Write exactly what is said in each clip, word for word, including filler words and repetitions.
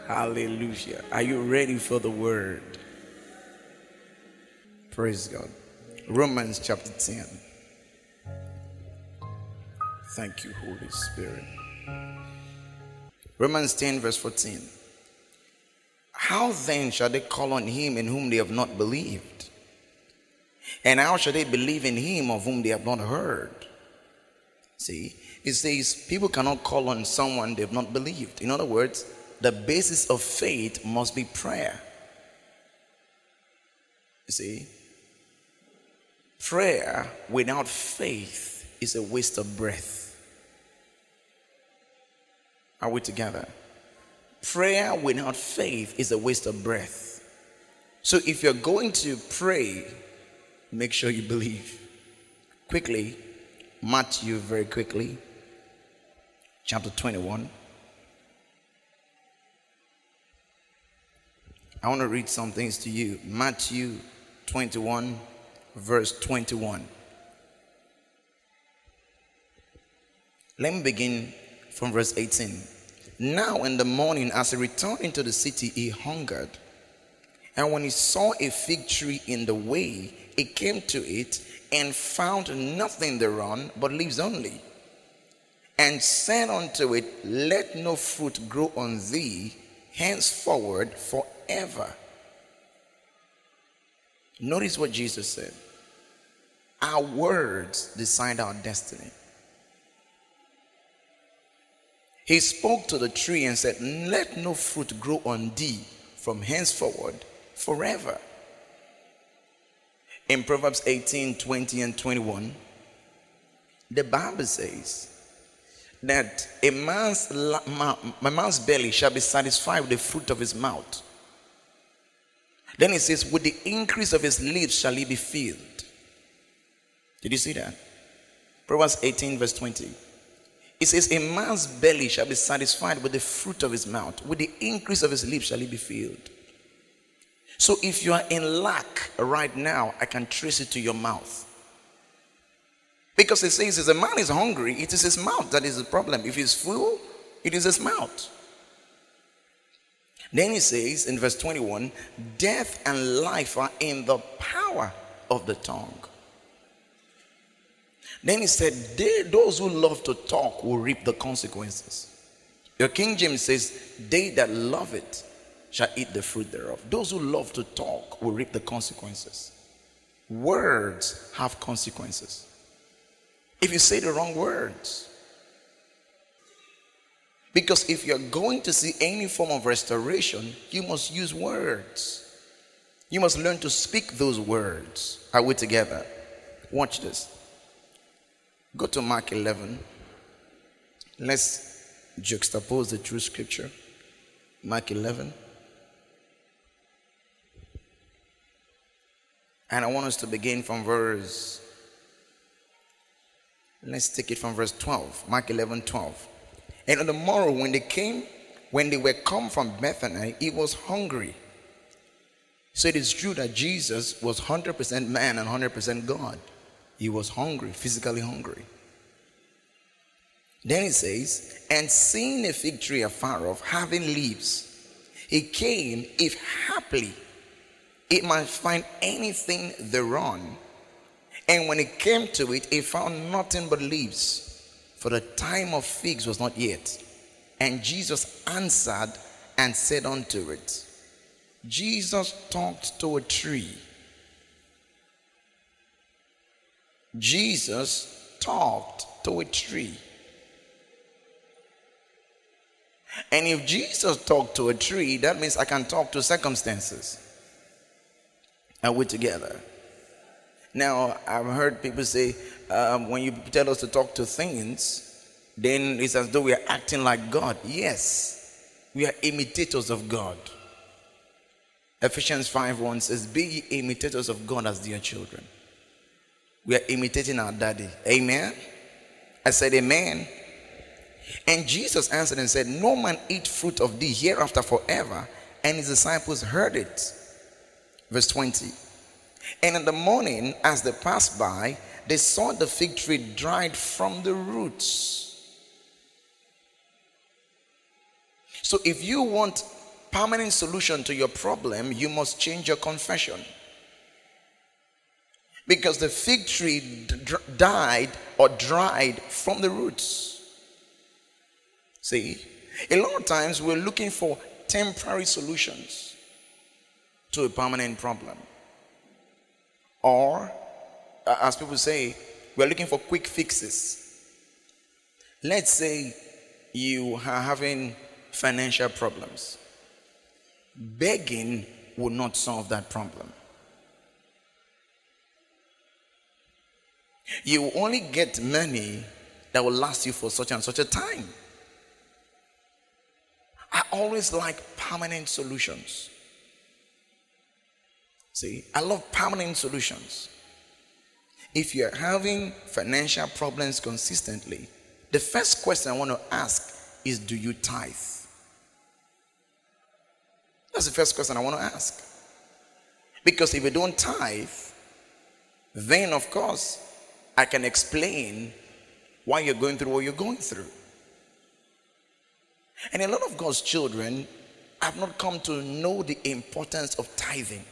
Hallelujah. Are you ready for the word? Praise God. Romans chapter ten. Thank you, Holy Spirit. Romans ten verse fourteen. How then shall they call on him in whom they have not believed? And how shall they believe in him of whom they have not heard? See, it says people cannot call on someone they've not believed. In other words, the basis of faith must be prayer. You see, prayer without faith is a waste of breath. Are we together? Prayer without faith is a waste of breath. So if you're going to pray, make sure you believe. Quickly, Matthew, very quickly, chapter twenty-one. I want to read some things to you. Matthew twenty-one, verse twenty-one. Let me begin from verse eighteen. Now in the morning, as he returned into the city, he hungered. And when he saw a fig tree in the way, he came to it and found nothing thereon but leaves only, and said unto it, Let no fruit grow on thee henceforward forever. Notice what Jesus said. Our words decide our destiny. He spoke to the tree and said, Let no fruit grow on thee from henceforward forever. In Proverbs eighteen, twenty and twenty-one, the Bible says that a man's, a man's belly shall be satisfied with the fruit of his mouth. Then it says, with the increase of his lips shall he be filled. Did you see that? Proverbs eighteen, verse twenty. It says, a man's belly shall be satisfied with the fruit of his mouth. With the increase of his lips shall he be filled. So if you are in lack right now, I can trace it to your mouth. Because it says, if a man is hungry, it is his mouth that is the problem. If he's full, it is his mouth. Then he says in verse twenty-one, death and life are in the power of the tongue. Then he said, they, those who love to talk will reap the consequences. Your King James says, they that love it shall eat the fruit thereof. Those who love to talk will reap the consequences. Words have consequences. If you say the wrong words. Because if you're going to see any form of restoration, you must use words. You must learn to speak those words. Are we together? Watch this. Go to Mark eleven. Let's juxtapose the true scripture. Mark eleven. And I want us to begin from verse, let's take it from verse twelve. Mark eleven, twelve. And on the morrow when they came, when they were come from Bethany, he was hungry. So it is true that Jesus was one hundred percent man and one hundred percent God. He was hungry, physically hungry. Then it says, and seeing a fig tree afar off, having leaves, he came, if haply it might find anything thereon. And when he came to it, he found nothing but leaves, for the time of figs was not yet. And Jesus answered and said unto it. Jesus talked to a tree. Jesus talked to a tree. And if Jesus talked to a tree, that means I can talk to circumstances. Are we together? Now, I've heard people say, um, when you tell us to talk to things, then it's as though we are acting like God. Yes, we are imitators of God. Ephesians five one says, be ye imitators of God as dear children. We are imitating our daddy. Amen. I said amen. And Jesus answered and said, no man eat fruit of thee hereafter forever. And his disciples heard it. Verse twenty. And in the morning, as they passed by, they saw the fig tree dried from the roots. So if you want permanent solution to your problem, you must change your confession. Because the fig tree d- died or dried from the roots. See, a lot of times we're looking for temporary solutions to a permanent problem. Or, uh, as people say, we're looking for quick fixes. Let's say you are having financial problems. Begging will not solve that problem. You will only get money that will last you for such and such a time. I always like permanent solutions. See, I love permanent solutions. If you're having financial problems consistently, the first question I want to ask is, do you tithe? That's the first question I want to ask. Because if you don't tithe, then of course, I can explain why you're going through what you're going through. And a lot of God's children have not come to know the importance of tithing.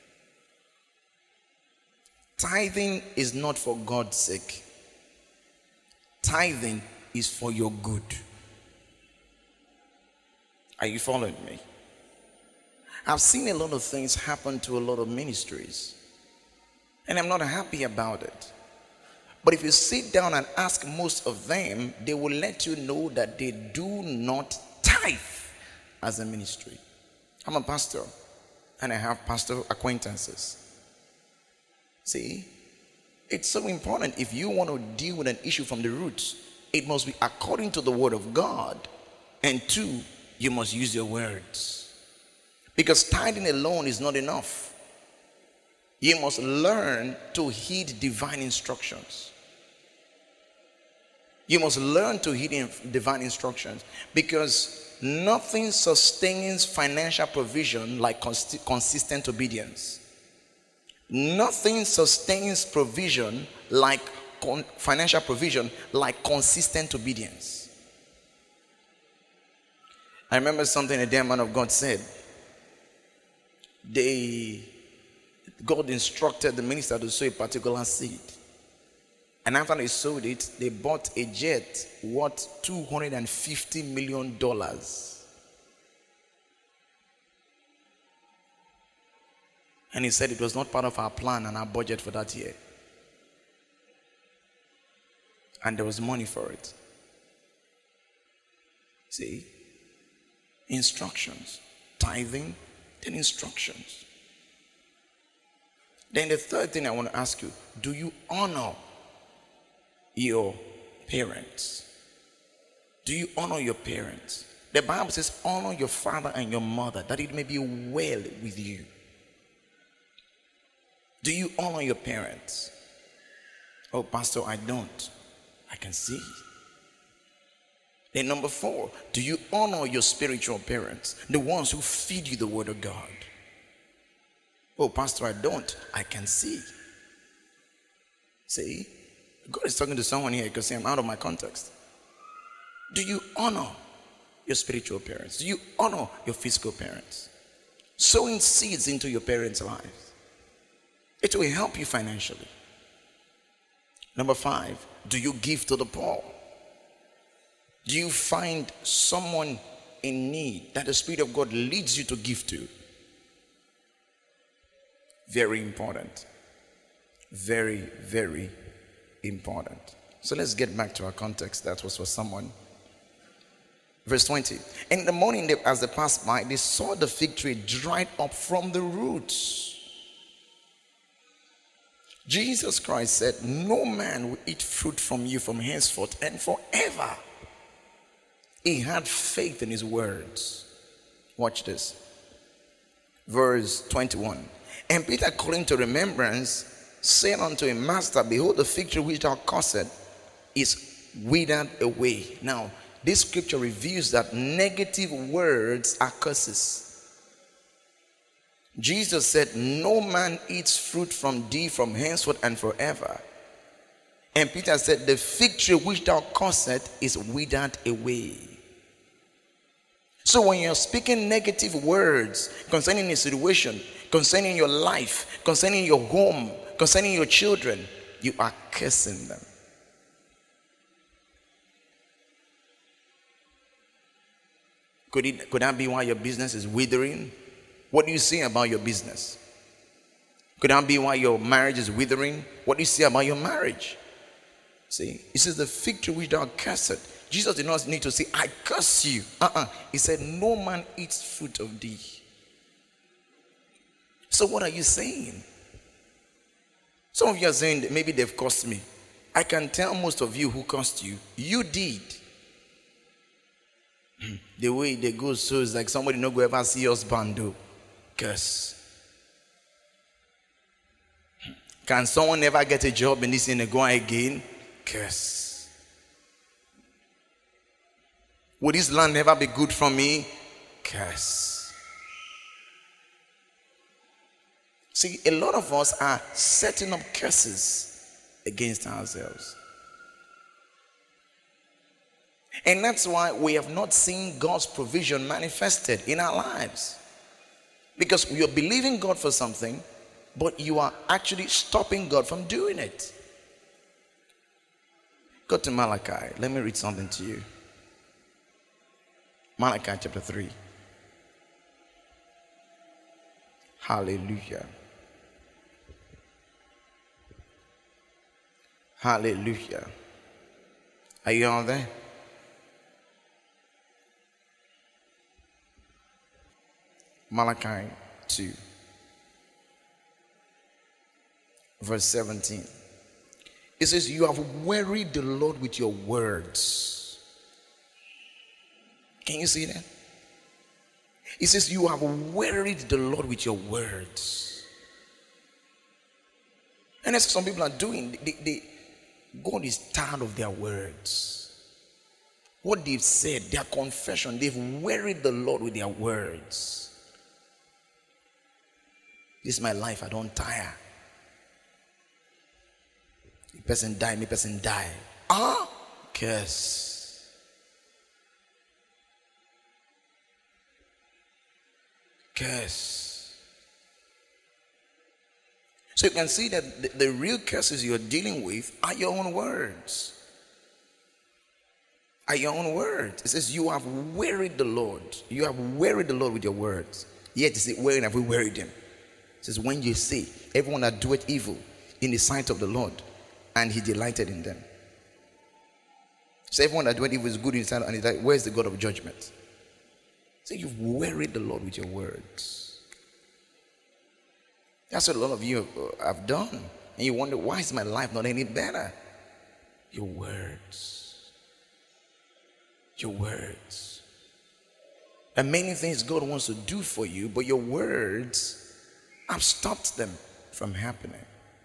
Tithing is not for God's sake. Tithing is for your good. Are you following me? I've seen a lot of things happen to a lot of ministries, and I'm not happy about it. But if you sit down and ask most of them, they will let you know that they do not tithe as a ministry. I'm a pastor, and I have pastor acquaintances. See, it's so important. If you want to deal with an issue from the roots, it must be according to the word of God. And two, you must use your words. Because tithing alone is not enough. You must learn to heed divine instructions. You must learn to heed divine instructions, because nothing sustains financial provision like cons- consistent obedience. Nothing sustains provision like con- financial provision like consistent obedience. I remember something a dear man of God said. They, God instructed the minister to sow a particular seed. And after they sowed it, they bought a jet worth two hundred fifty million dollars. And he said it was not part of our plan and our budget for that year. And there was money for it. See? Instructions. Tithing, then instructions. Then the third thing I want to ask you, do you honor your parents? Do you honor your parents? The Bible says, honor your father and your mother, that it may be well with you. Do you honor your parents? Oh, Pastor, I don't. I can see. Then number four, do you honor your spiritual parents, the ones who feed you the word of God? Oh, Pastor, I don't. I can see. See? God is talking to someone here because I'm out of my context. Do you honor your spiritual parents? Do you honor your physical parents? Sowing seeds into your parents' lives. It will help you financially. Number five, do you give to the poor? Do you find someone in need that the Spirit of God leads you to give to? Very important. Very, very important. So let's get back to our context. That was for someone. Verse twenty. In the morning, they, as they passed by, they saw the fig tree dried up from the roots. Jesus Christ said, no man will eat fruit from you from henceforth and forever. He had faith in his words. Watch this. Verse twenty-one. And Peter, calling to remembrance, said unto him, Master, behold, the fig tree which thou cursed is withered away. Now, this scripture reveals that negative words are curses. Jesus said, no man eats fruit from thee from henceforth and forever. And Peter said, the fig tree which thou cursed is withered away. So when you're speaking negative words concerning a situation, concerning your life, concerning your home, concerning your children, you are cursing them. Could it could that be why your business is withering? What do you say about your business? Could that be why your marriage is withering? What do you say about your marriage? See, he says the fig tree which thou cursed. Jesus did not need to say, I curse you. Uh-uh. He said, no man eats fruit of thee. So what are you saying? Some of you are saying that maybe they've cursed me. I can tell most of you who cursed you, you did. The way they go, so it's like somebody not go ever see your husband do. Curse. Can someone ever get a job in this and go again? Curse. Would this land never be good for me? Curse. See, a lot of us are setting up curses against ourselves. And that's why we have not seen God's provision manifested in our lives. Because you're believing God for something, but you are actually stopping God from doing it. Go to Malachi. Let me read something to you. Malachi chapter three. Hallelujah. Hallelujah. Are you all there? Malachi two, verse seventeen. It says, you have wearied the Lord with your words. Can you see that? It says, you have wearied the Lord with your words. And that's what some people are doing. They, they, God is tired of their words. What they've said, their confession, they've wearied the Lord with their words. This is my life, I don't tire. The person die, me person die. Ah, curse. Curse. So you can see that the, the real curses you're dealing with are your own words. Are your own words. It says you have wearied the Lord. You have wearied the Lord with your words. Yet it says, wherein have we wearied him? It says, when you say, everyone that doeth evil in the sight of the Lord, and he delighted in them. So everyone that doeth evil is good in his sight, and he's like, where's the God of judgment? So you've wearied the Lord with your words. That's what a lot of you have done. And you wonder, why is my life not any better? Your words. Your words. There are many things God wants to do for you, but your words have stopped them from happening.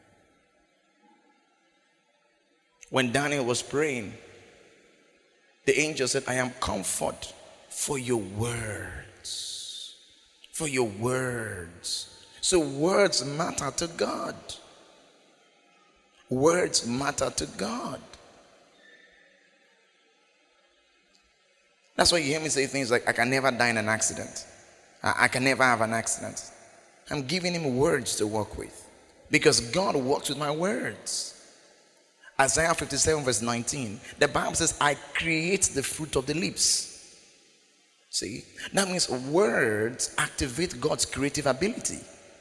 When Daniel was praying, the angel said, I am comfort for your words. For your words. So words matter to God. Words matter to God. That's why you hear me say things like, I can never die in an accident. I, I can never have an accident. I'm giving him words to work with. Because God works with my words. Isaiah fifty-seven verse nineteen. The Bible says, I create the fruit of the lips. See? That means words activate God's creative ability.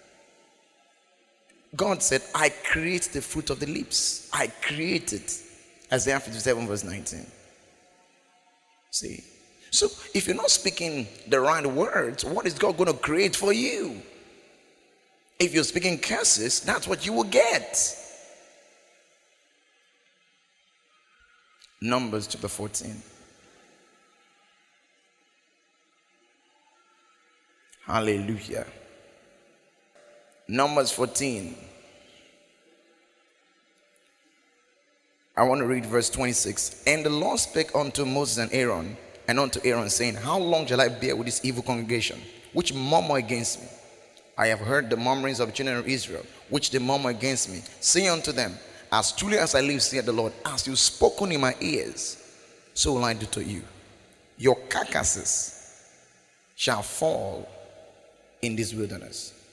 God said, I create the fruit of the lips. I create it. Isaiah fifty-seven verse nineteen. See? So if you're not speaking the right words, what is God going to create for you? If you're speaking curses, that's what you will get. Numbers chapter fourteen. Hallelujah. Numbers fourteen. I want to read verse twenty-six. And the Lord spake unto Moses and Aaron, and unto Aaron, saying, how long shall I bear with this evil congregation, which murmur against me? I have heard the murmurings of the children of Israel, which they murmur against me. Say unto them, as truly as I live, saith the Lord, as you spoken in my ears, so will I do to you. Your carcasses shall fall in this wilderness.